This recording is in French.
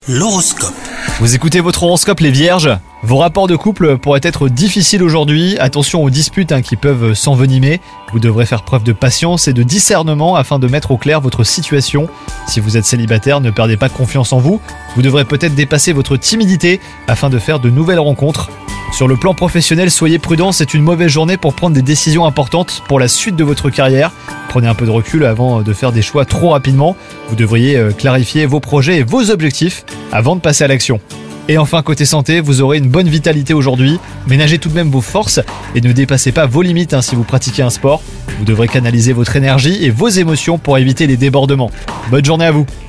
L'horoscope. Vous écoutez votre horoscope les vierges. Vos rapports de couple pourraient être difficiles aujourd'hui. Attention aux disputes qui peuvent s'envenimer. Vous devrez faire preuve de patience et de discernement afin de mettre au clair votre situation. Si vous êtes célibataire, ne perdez pas confiance en vous. Vous devrez peut-être dépasser votre timidité afin de faire de nouvelles rencontres. Sur le plan professionnel, soyez prudent, c'est une mauvaise journée pour prendre des décisions importantes pour la suite de votre carrière. Prenez un peu de recul avant de faire des choix trop rapidement. Vous devriez clarifier vos projets et vos objectifs avant de passer à l'action. Et enfin, côté santé, vous aurez une bonne vitalité aujourd'hui. Ménagez tout de même vos forces et ne dépassez pas vos limites si vous pratiquez un sport. Vous devrez canaliser votre énergie et vos émotions pour éviter les débordements. Bonne journée à vous!